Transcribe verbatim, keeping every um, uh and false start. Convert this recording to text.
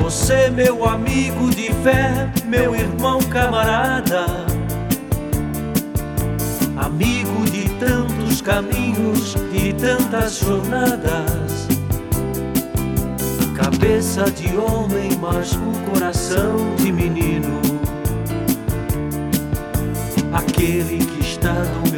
Você, meu amigo de fé, meu irmão camarada, amigo de tantos caminhos, de tantas jornadas, cabeça de homem, mas o coração de menino, aquele que está no meu